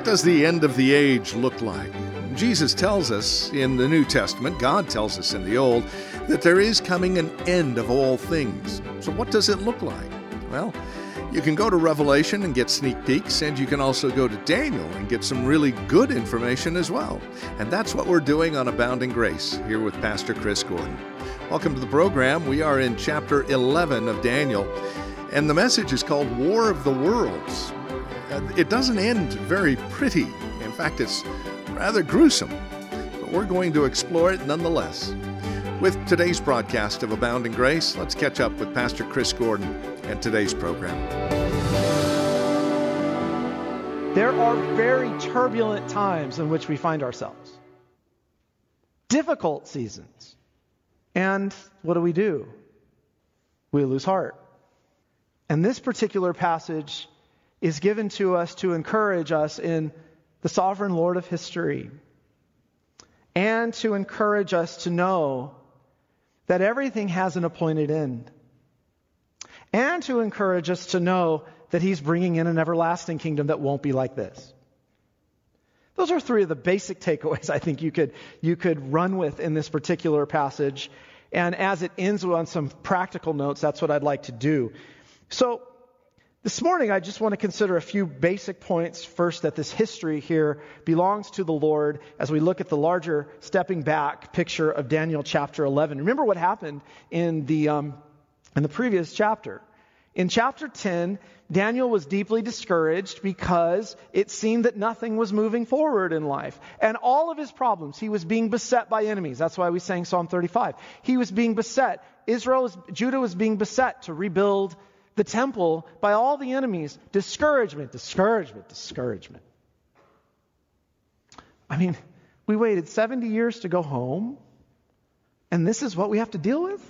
does the end of the age look like? Jesus tells us in the New Testament, God tells us in the Old, that there is coming an end of all things. So what does it look like? Well, you can go to Revelation and get sneak peeks, and you can also go to Daniel and get some really good information as well. And that's what we're doing on Abounding Grace here with Pastor Chris Gordon. Welcome to the program. We are in chapter 11 of Daniel, and the message is called War of the Worlds. It doesn't end very pretty. In fact, it's rather gruesome, but we're going to explore it nonetheless. With today's broadcast of Abounding Grace, let's catch up with Pastor Chris Gordon and today's program. There are very turbulent times in which we find ourselves. Difficult seasons. And what do? We lose heart. And this particular passage is given to us to encourage us in the sovereign Lord of history, and to encourage us to know that everything has an appointed end, and to encourage us to know that He's bringing in an everlasting kingdom that won't be like this. Those are three of the basic takeaways I think you could run with in this particular passage. And as it ends on some practical notes, that's what I'd like to do. So this morning, I just want to consider a few basic points. First, that this history here belongs to the Lord as we look at the larger stepping back picture of Daniel chapter 11. Remember what happened in the previous chapter. In chapter 10, Daniel was deeply discouraged because it seemed that nothing was moving forward in life. And all of his problems, he was being beset by enemies. That's why we sang Psalm 35. He was being beset. Judah was being beset to rebuild the temple by all the enemies. Discouragement. I mean, we waited 70 years to go home, and this is what we have to deal with?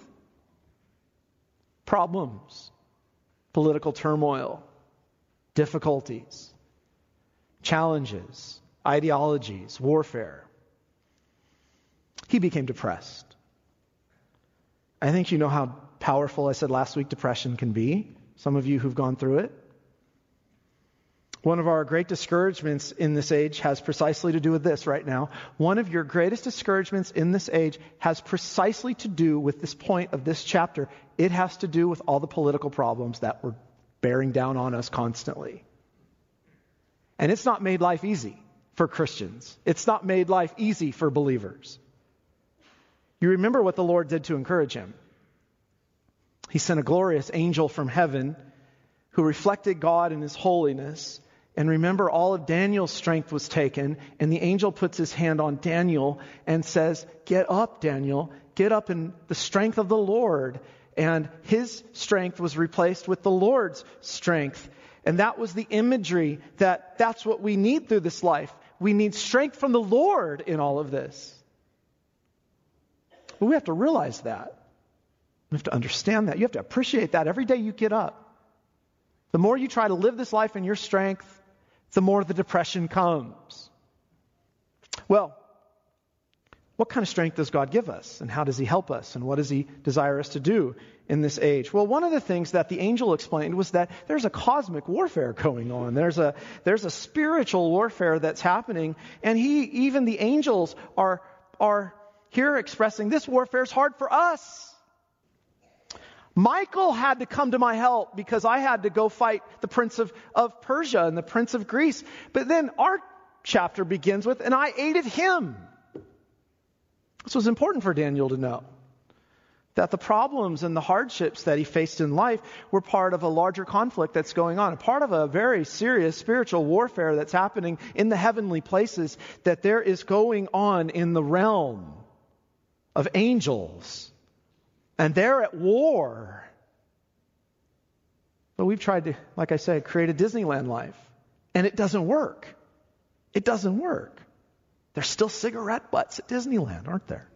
Problems, political turmoil, difficulties, challenges, ideologies, warfare. He became depressed. I think you know how powerful, I said last week, depression can be. Some of you who've gone through it. One of our great discouragements in this age has precisely to do with this right now. One of your greatest discouragements in this age has precisely to do with this point of this chapter. It has to do with all the political problems that were bearing down on us constantly. And it's not made life easy for Christians. It's not made life easy for believers. You remember what the Lord did to encourage him. He sent a glorious angel from heaven who reflected God in His holiness. And remember, all of Daniel's strength was taken, and the angel puts his hand on Daniel and says, "Get up, Daniel. Get up in the strength of the Lord." And his strength was replaced with the Lord's strength. And that was the imagery that's what we need through this life. We need strength from the Lord in all of this. But we have to realize that. You have to understand that. You have to appreciate that every day you get up. The more you try to live this life in your strength, the more the depression comes. Well, what kind of strength does God give us? And how does He help us? And what does He desire us to do in this age? Well, one of the things that the angel explained was that there's a cosmic warfare going on. There's a spiritual warfare that's happening. And even the angels are here expressing this warfare is hard for us. Michael had to come to my help because I had to go fight the prince of Persia and the prince of Greece. But then our chapter begins with, and I aided him. This was important for Daniel to know. That the problems and the hardships that he faced in life were part of a larger conflict that's going on. A part of a very serious spiritual warfare that's happening in the heavenly places that there is going on in the realm of angels. And they're at war. But we've tried to, like I said, create a Disneyland life. And it doesn't work. It doesn't work. There's still cigarette butts at Disneyland, aren't there?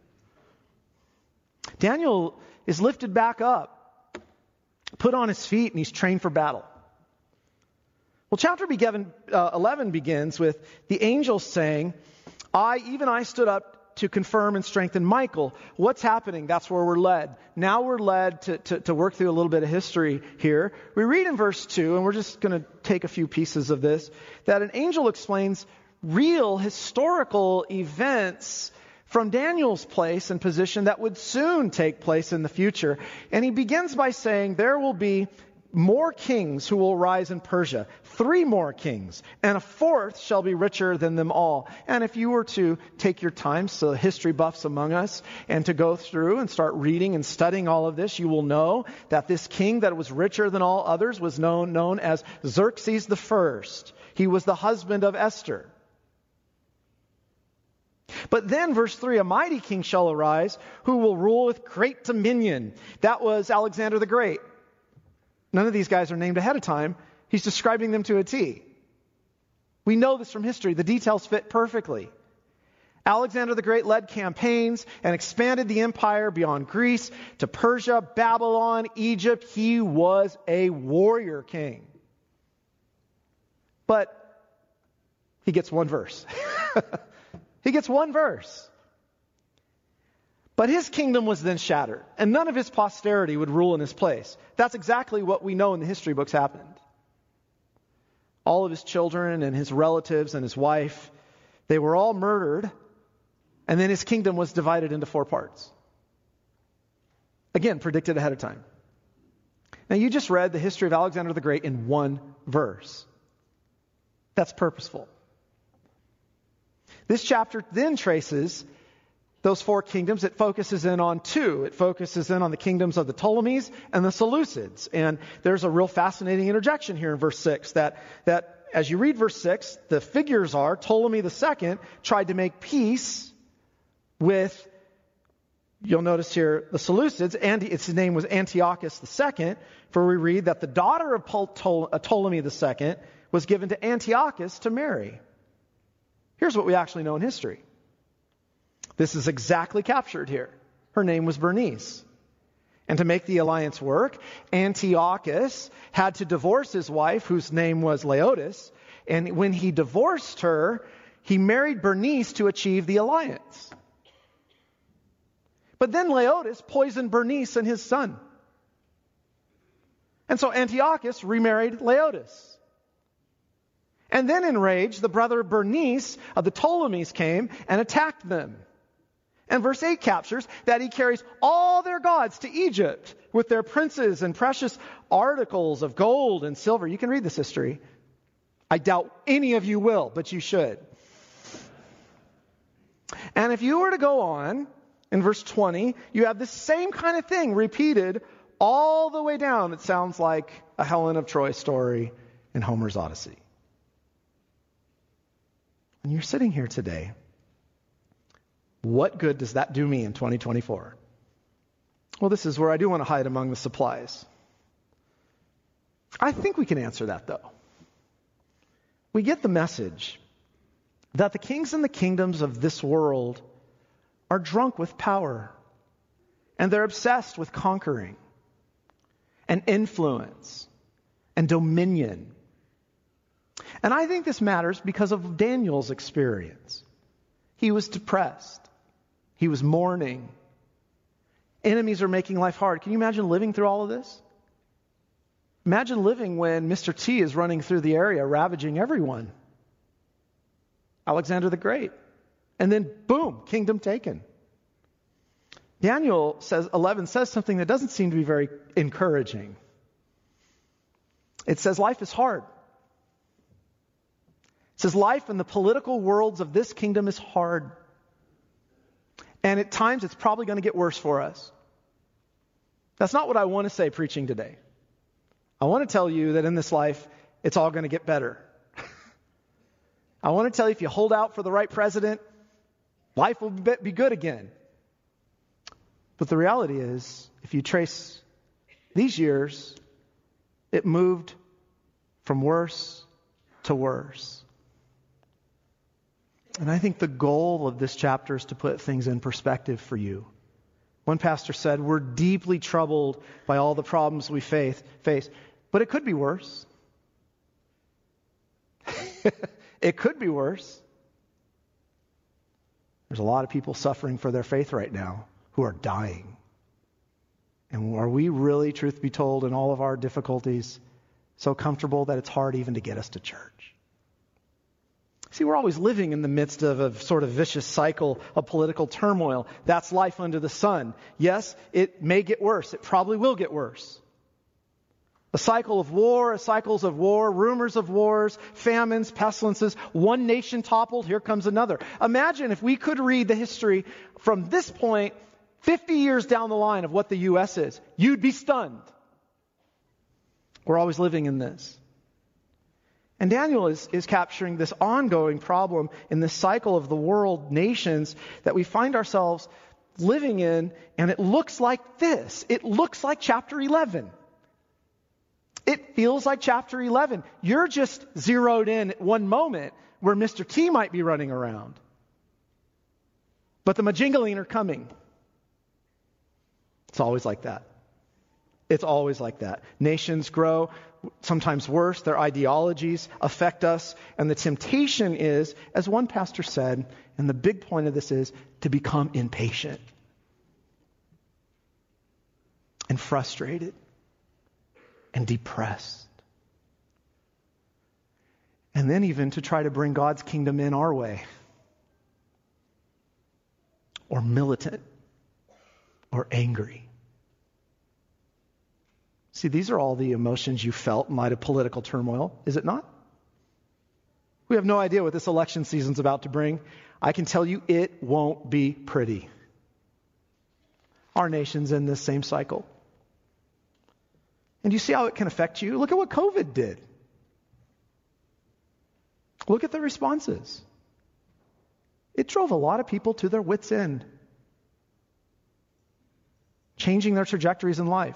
Daniel is lifted back up, put on his feet, and he's trained for battle. Well, chapter 11 begins with the angel saying, I stood up to confirm and strengthen Michael. What's happening? That's where we're led. Now we're led to work through a little bit of history here. We read in verse 2, and we're just going to take a few pieces of this, that an angel explains real historical events from Daniel's place and position that would soon take place in the future. And he begins by saying there will be more kings who will rise in Persia, 3 more kings, and a 4th shall be richer than them all. And if you were to take your time, so history buffs among us, and to go through and start reading and studying all of this, you will know that this king that was richer than all others was known as Xerxes the First. He was the husband of Esther. But then, verse 3, a mighty king shall arise who will rule with great dominion. That was Alexander the Great. None of these guys are named ahead of time. He's describing them to a T. We know this from history. The details fit perfectly. Alexander the Great led campaigns and expanded the empire beyond Greece to Persia, Babylon, Egypt. He was a warrior king. But he gets one verse. He gets one verse. But his kingdom was then shattered, and none of his posterity would rule in his place. That's exactly what we know in the history books happened. All of his children and his relatives and his wife, they were all murdered, and then his kingdom was divided into 4 parts. Again, predicted ahead of time. Now, you just read the history of Alexander the Great in one verse. That's purposeful. This chapter then traces those 4 kingdoms. It focuses in on 2. It focuses in on the kingdoms of the Ptolemies and the Seleucids. And there's a real fascinating interjection here in verse 6 that as you read verse 6, the figures are Ptolemy II tried to make peace with, you'll notice here, the Seleucids, and its name was Antiochus II, for we read that the daughter of Ptolemy II was given to Antiochus to marry. Here's what we actually know in history. This is exactly captured here. Her name was Bernice. And to make the alliance work, Antiochus had to divorce his wife, whose name was Laodice. And when he divorced her, he married Bernice to achieve the alliance. But then Laodice poisoned Bernice and his son. And so Antiochus remarried Laodice. And then enraged, the brother of Bernice of the Ptolemies came and attacked them. And verse 8 captures that he carries all their gods to Egypt with their princes and precious articles of gold and silver. You can read this history. I doubt any of you will, but you should. And if you were to go on, in verse 20, you have the same kind of thing repeated all the way down. It sounds like a Helen of Troy story in Homer's Odyssey. When you're sitting here today, what good does that do me in 2024? Well, this is where I do want to hide among the supplies. I think we can answer that, though. We get the message that the kings and the kingdoms of this world are drunk with power, and they're obsessed with conquering and influence and dominion. And I think this matters because of Daniel's experience. He was depressed. He was mourning. Enemies are making life hard. Can you imagine living through all of this? Imagine living when Mr. T is running through the area, ravaging everyone. Alexander the Great. And then, boom, kingdom taken. Daniel 11 says something that doesn't seem to be very encouraging. It says life is hard. It says life in the political worlds of this kingdom is hard. And at times it's probably going to get worse for us. That's not what I want to say preaching today. I want to tell you that in this life, it's all going to get better. I want to tell you if you hold out for the right president, life will be good again. But the reality is, if you trace these years, it moved from worse to worse. And I think the goal of this chapter is to put things in perspective for you. One pastor said, we're deeply troubled by all the problems we face, but it could be worse. It could be worse. There's a lot of people suffering for their faith right now who are dying. And are we really, truth be told, in all of our difficulties, so comfortable that it's hard even to get us to church? See, we're always living in the midst of a sort of vicious cycle of political turmoil. That's life under the sun. Yes, it may get worse. It probably will get worse. A cycle of war, cycles of war, rumors of wars, famines, pestilences. One nation toppled, here comes another. Imagine if we could read the history from this point 50 years down the line of what the U.S. is. You'd be stunned. We're always living in this. And Daniel is capturing this ongoing problem in this cycle of the world nations that we find ourselves living in, and it looks like this. It looks like chapter 11. It feels like chapter 11. You're just zeroed in at one moment where Mr. T might be running around. But the Majingaline are coming. It's always like that. It's always like that. Nations grow, sometimes worse. Their ideologies affect us. And the temptation is, as one pastor said, and the big point of this is, to become impatient and frustrated and depressed. And then even to try to bring God's kingdom in our way. Or militant. Or angry. See, these are all the emotions you felt in light of political turmoil, is it not? We have no idea what this election season's about to bring. I can tell you it won't be pretty. Our nation's in this same cycle. And you see how it can affect you? Look at what COVID did. Look at the responses. It drove a lot of people to their wits' end, changing their trajectories in life.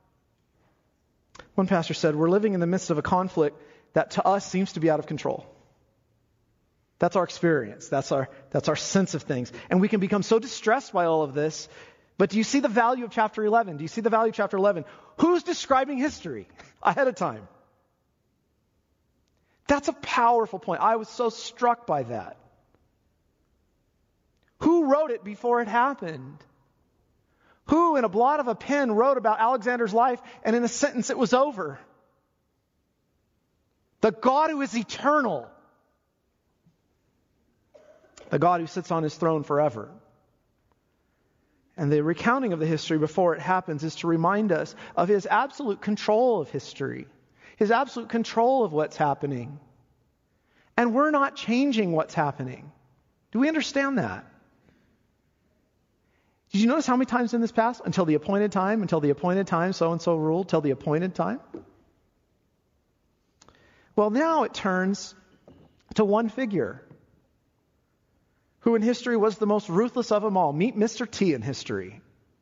One pastor said, we're living in the midst of a conflict that to us seems to be out of control. That's our experience. That's our sense of things. And we can become so distressed by all of this. But do you see the value of chapter 11? Do you see the value of chapter 11? Who's describing history ahead of time? That's a powerful point. I was so struck by that. Who wrote it before it happened? Who, in a blot of a pen, wrote about Alexander's life, and in a sentence it was over? The God who is eternal. The God who sits on his throne forever. And the recounting of the history before it happens is to remind us of his absolute control of history. His absolute control of what's happening. And we're not changing what's happening. Do we understand that? Did you notice how many times in this past? Until the appointed time, so-and-so ruled, till the appointed time. Well, now it turns to one figure who in history was the most ruthless of them all. Meet Mr. T in history.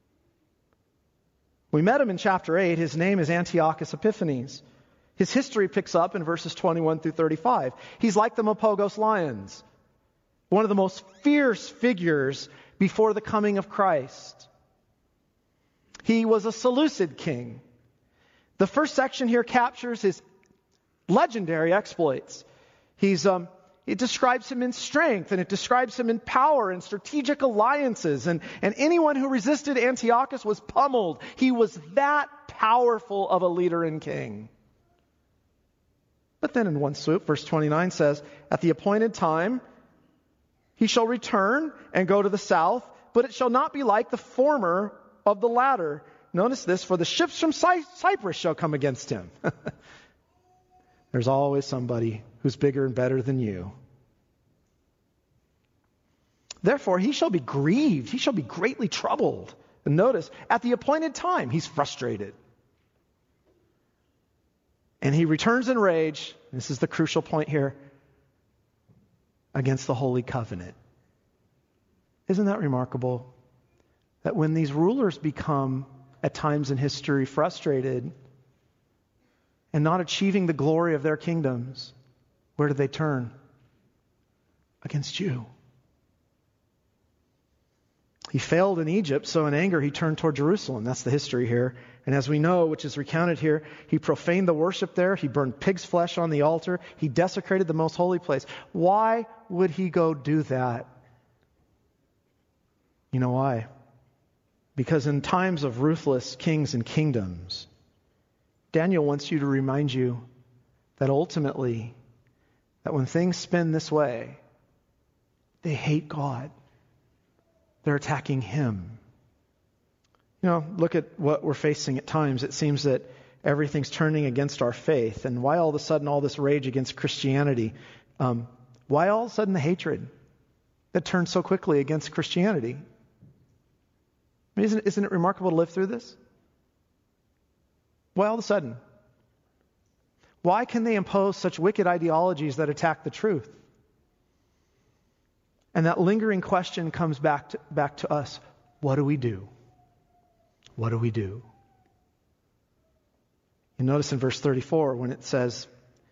We met him in chapter 8. His name is Antiochus Epiphanes. His history picks up in verses 21 through 35. He's like the Mapogos lions, one of the most fierce figures before the coming of Christ. He was a Seleucid king. The first section here captures his legendary exploits. It describes him in strength, and it describes him in power and strategic alliances. And anyone who resisted Antiochus was pummeled. He was that powerful of a leader and king. But then in one swoop, verse 29 says, at the appointed time, he shall return and go to the south, but it shall not be like the former of the latter. Notice this, for the ships from Cyprus shall come against him. There's always somebody who's bigger and better than you. Therefore, he shall be grieved. He shall be greatly troubled. And notice, at the appointed time, he's frustrated. And he returns in rage. This is the crucial point here. Against the Holy Covenant. Isn't that remarkable? That when these rulers become, at times in history, frustrated and not achieving the glory of their kingdoms, where do they turn? Against you. He failed in Egypt, so in anger he turned toward Jerusalem. That's the history here. And as we know, which is recounted here, he profaned the worship there. He burned pig's flesh on the altar. He desecrated the most holy place. Why would he go do that? You know why? Because in times of ruthless kings and kingdoms, Daniel wants you to remind you that ultimately, that when things spin this way, they hate God. They're attacking Him. You know, look at what we're facing at times. It seems that everything's turning against our faith. And why all of a sudden all this rage against Christianity? Why all of a sudden the hatred that turns so quickly against Christianity? I mean, isn't it remarkable to live through this? Why all of a sudden? Why can they impose such wicked ideologies that attack the truth? And that lingering question comes back to us. What do we do? What do we do? You notice in verse 34 when it says,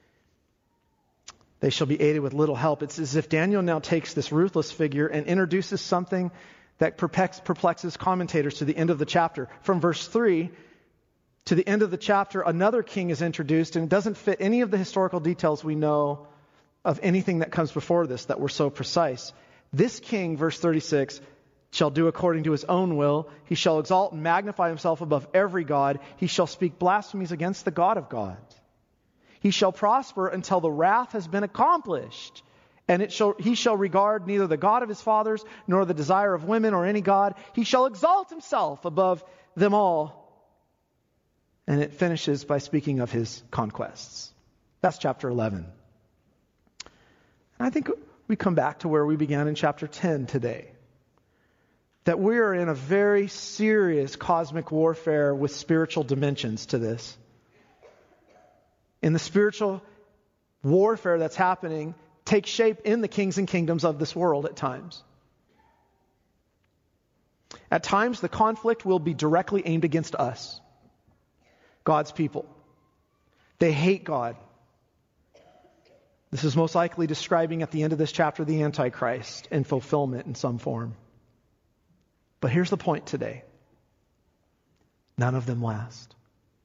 they shall be aided with little help. It's as if Daniel now takes this ruthless figure and introduces something that perplexes commentators to the end of the chapter. From verse 3 to the end of the chapter, another king is introduced, and it doesn't fit any of the historical details we know of anything that comes before this that were so precise. This king, verse 36, shall do according to his own will. He shall exalt and magnify himself above every god. He shall speak blasphemies against the God of gods. He shall prosper until the wrath has been accomplished. And he shall regard neither the God of his fathers, nor the desire of women, or any god. He shall exalt himself above them all. And it finishes by speaking of his conquests. That's chapter 11. And I think we come back to where we began in chapter 10 today. That we are in a very serious cosmic warfare with spiritual dimensions to this. In the spiritual warfare that's happening, takes shape in the kings and kingdoms of this world at times. At times, the conflict will be directly aimed against us, God's people. They hate God. This is most likely describing at the end of this chapter the Antichrist in fulfillment in some form. But here's the point today. None of them last.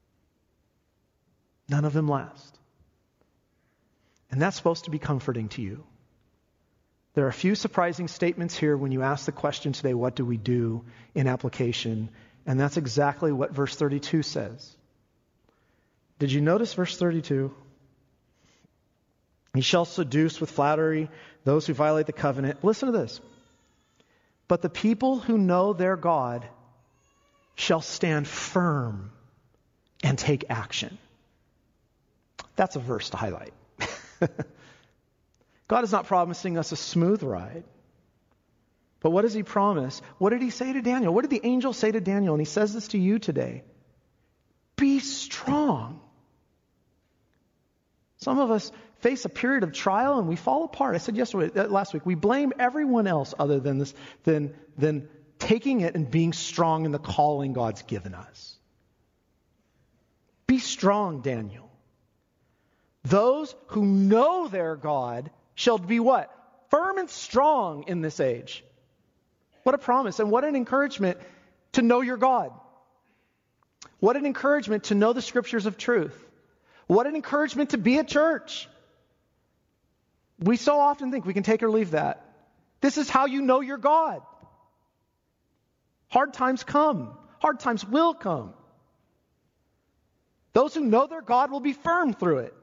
None of them last. And that's supposed to be comforting to you. There are a few surprising statements here when you ask the question today, what do we do in application? And that's exactly what verse 32 says. Did you notice verse 32? He shall seduce with flattery those who violate the covenant. Listen to this. But the people who know their God shall stand firm and take action. That's a verse to highlight. God is not promising us a smooth ride. But what does He promise? What did He say to Daniel? What did the angel say to Daniel? And He says this to you today. Be strong. Some of us face a period of trial and we fall apart. I said last week, we blame everyone else other than this, than taking it and being strong in the calling God's given us. Be strong, Daniel. Those who know their God shall be what? Firm and strong in this age. What a promise and what an encouragement to know your God. What an encouragement to know the scriptures of truth. What an encouragement to be at church. We so often think we can take or leave that. This is how you know your God. Hard times come. Hard times will come. Those who know their God will be firm through it.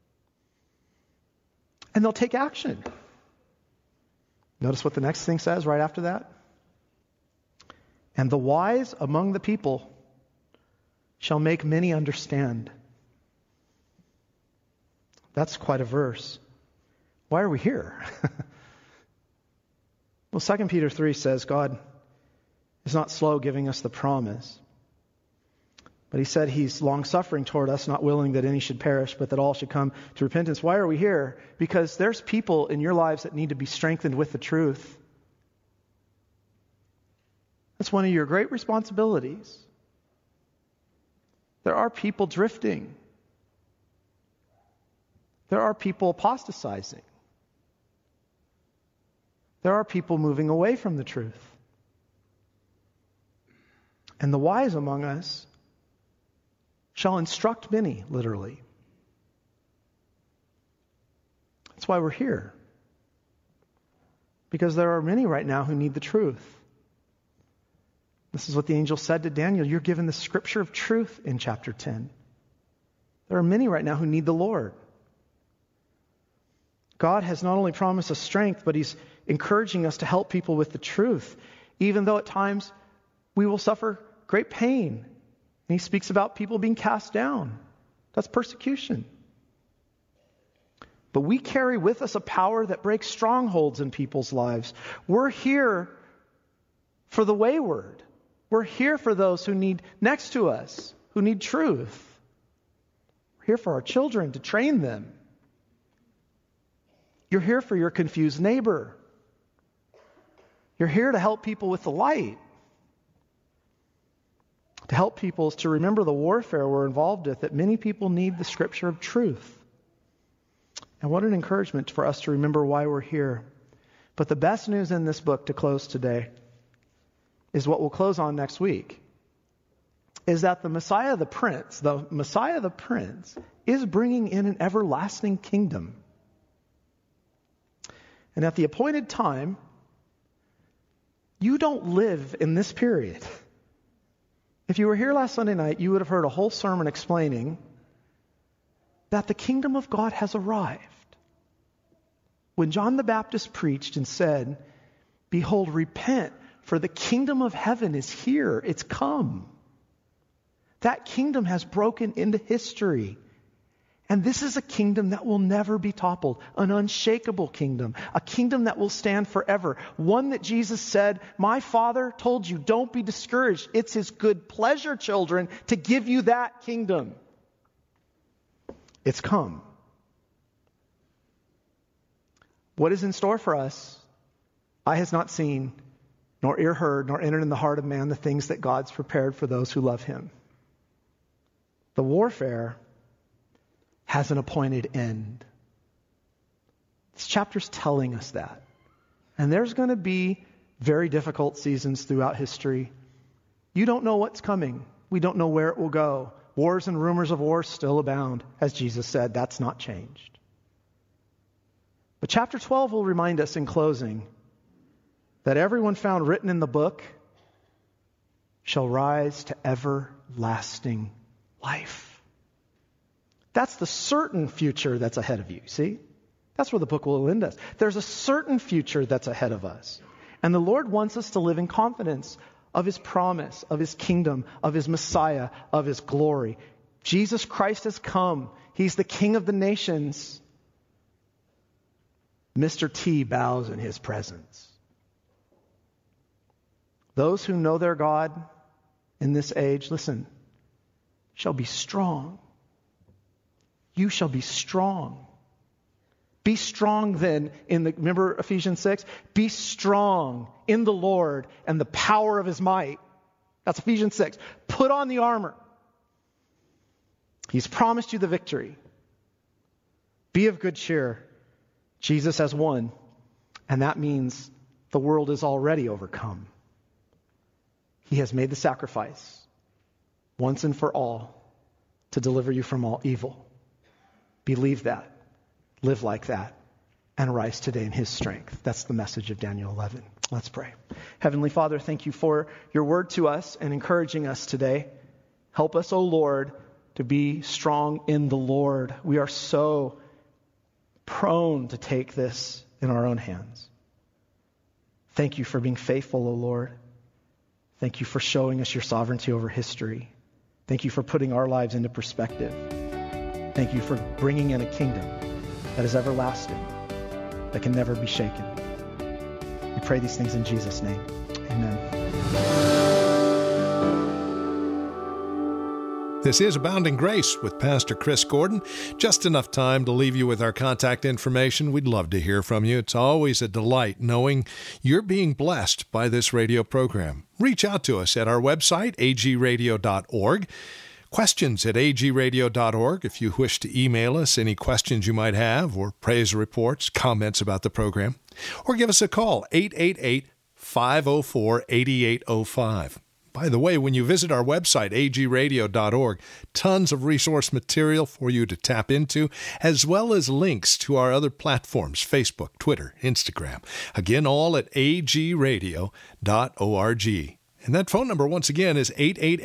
And they'll take action. Notice what the next thing says right after that. And the wise among the people shall make many understand. That's quite a verse. Why are we here? Well, 2 Peter 3 says God is not slow giving us the promise. But He said He's long-suffering toward us, not willing that any should perish, but that all should come to repentance. Why are we here? Because there's people in your lives that need to be strengthened with the truth. That's one of your great responsibilities. There are people drifting. There are people apostatizing. There are people moving away from the truth. And the wise among us shall instruct many, literally. That's why we're here. Because there are many right now who need the truth. This is what the angel said to Daniel. You're given the scripture of truth in chapter 10. There are many right now who need the Lord. God has not only promised us strength, but He's encouraging us to help people with the truth, even though at times we will suffer great pain. And He speaks about people being cast down. That's persecution. But we carry with us a power that breaks strongholds in people's lives. We're here for the wayward. We're here for those who need next to us, who need truth. We're here for our children, to train them. You're here for your confused neighbor. You're here to help people with the light. To help people is to remember the warfare we're involved with, that many people need the scripture of truth. And what an encouragement for us to remember why we're here. But the best news in this book to close today is what we'll close on next week, is that the Messiah the Prince, is bringing in an everlasting kingdom. And at the appointed time, you don't live in this period. If you were here last Sunday night, you would have heard a whole sermon explaining that the kingdom of God has arrived. When John the Baptist preached and said, "Behold, repent, for the kingdom of heaven is here, it's come." That kingdom has broken into history. And this is a kingdom that will never be toppled, an unshakable kingdom, a kingdom that will stand forever. One that Jesus said, "My Father told you, don't be discouraged. It's His good pleasure, children, to give you that kingdom." It's come. What is in store for us? Eye has not seen, nor ear heard, nor entered in the heart of man the things that God's prepared for those who love Him. The warfare has an appointed end. This chapter's telling us that. And there's going to be very difficult seasons throughout history. You don't know what's coming. We don't know where it will go. Wars and rumors of wars still abound. As Jesus said, that's not changed. But chapter 12 will remind us in closing that everyone found written in the book shall rise to everlasting life. That's the certain future that's ahead of you, see? That's where the book will end us. There's a certain future that's ahead of us. And the Lord wants us to live in confidence of His promise, of His kingdom, of His Messiah, of His glory. Jesus Christ has come. He's the King of the nations. Mr. T bows in His presence. Those who know their God in this age, listen, shall be strong. You shall be strong. Be strong then remember Ephesians 6? Be strong in the Lord and the power of His might. That's Ephesians 6. Put on the armor. He's promised you the victory. Be of good cheer. Jesus has won. And that means the world is already overcome. He has made the sacrifice once and for all to deliver you from all evil. Believe that, live like that, and rise today in His strength. That's the message of Daniel 11. Let's pray. Heavenly Father, thank You for Your word to us and encouraging us today. Help us, O Lord, to be strong in the Lord. We are so prone to take this in our own hands. Thank You for being faithful, O Lord. Thank You for showing us Your sovereignty over history. Thank You for putting our lives into perspective. Thank You for bringing in a kingdom that is everlasting, that can never be shaken. We pray these things in Jesus' name. Amen. This is Abounding Grace with Pastor Chris Gordon. Just enough time to leave you with our contact information. We'd love to hear from you. It's always a delight knowing you're being blessed by this radio program. Reach out to us at our website, agradio.org. Questions at agradio.org if you wish to email us any questions you might have or praise reports, comments about the program. Or give us a call, 888-504-8805. By the way, when you visit our website, agradio.org, tons of resource material for you to tap into, as well as links to our other platforms, Facebook, Twitter, Instagram. Again, all at agradio.org. And that phone number, once again, is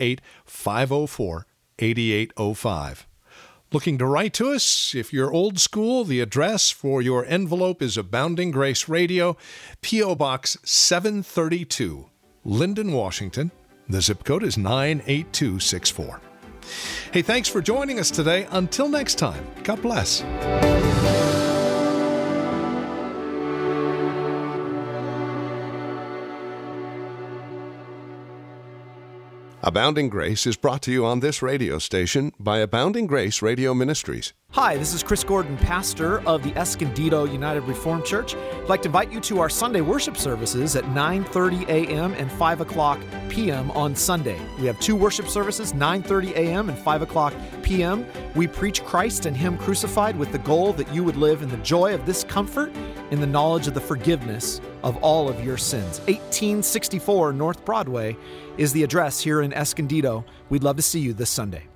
888-504-8805. Looking to write to us? If you're old school, the address for your envelope is Abounding Grace Radio, P.O. Box 732, Linden, Washington. The zip code is 98264. Hey, thanks for joining us today. Until next time, God bless. Abounding Grace is brought to you on this radio station by Abounding Grace Radio Ministries. Hi, this is Chris Gordon, pastor of the Escondido United Reformed Church. I'd like to invite you to our Sunday worship services at 9:30 a.m. and 5 o'clock p.m. on Sunday. We have two worship services, 9:30 a.m. and 5 o'clock p.m. We preach Christ and Him crucified with the goal that you would live in the joy of this comfort, in the knowledge of the forgiveness of all of your sins. 1864 North Broadway is the address here in Escondido. We'd love to see you this Sunday.